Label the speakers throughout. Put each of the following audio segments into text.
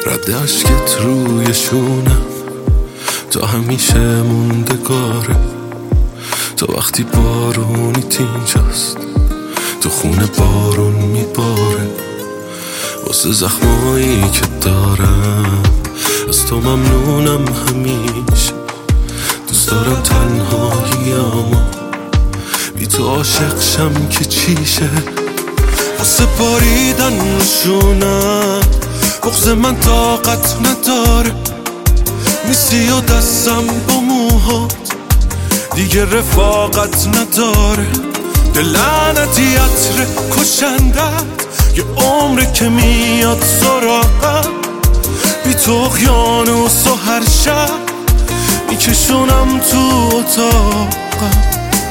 Speaker 1: رد عشقت روی شونم تا همیشه موندگاره، تا وقتی بارونیت اینجاست تو خونه بارون میباره. واسه زخمایی که دارم از تو ممنونم همیشه، دوست دارم تنهاییامو بی تو عاشق شم که چیشه. واسه باریدن روشونم بغض من طاقت نداره، نیستی و دستم با موهات دیگه رفاقت نداره. لعنتی عطر کشندت یه عمره که میاد سراغم، بی تو اقیانوس و هر شب میکشونم تو اتاقم.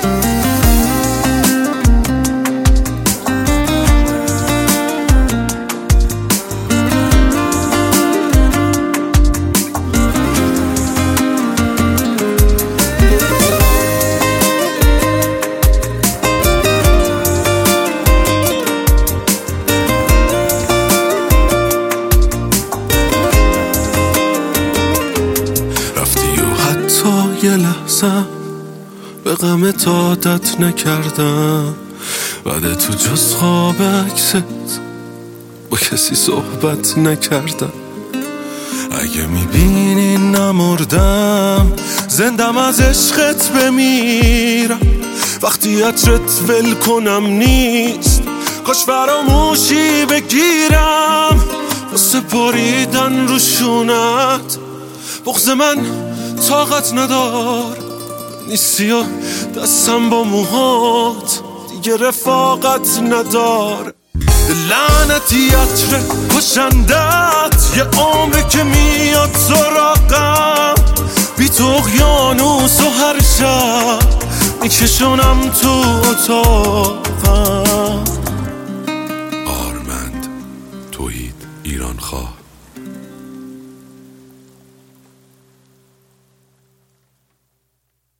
Speaker 1: یه لحظه به غمت عادت نکردم، بعد تو جز خواب عکست با کسی صحبت نکردم. اگه میبینی نمردم زندم از عشقت بمیرم، وقتی عطرت ول کنم نیست کاش فراموشی بگیرم. واسه باریدن روشونت بغض من طاقت ندار، نیستی و دستم با موهات دیگه رفاقت ندار. لعنتی عطر کشندت یه عمره که میاد سراغم، بی تو اقیانوس و هر شب میکشونم تو اتاقم. آرمند توحید ایران خواه.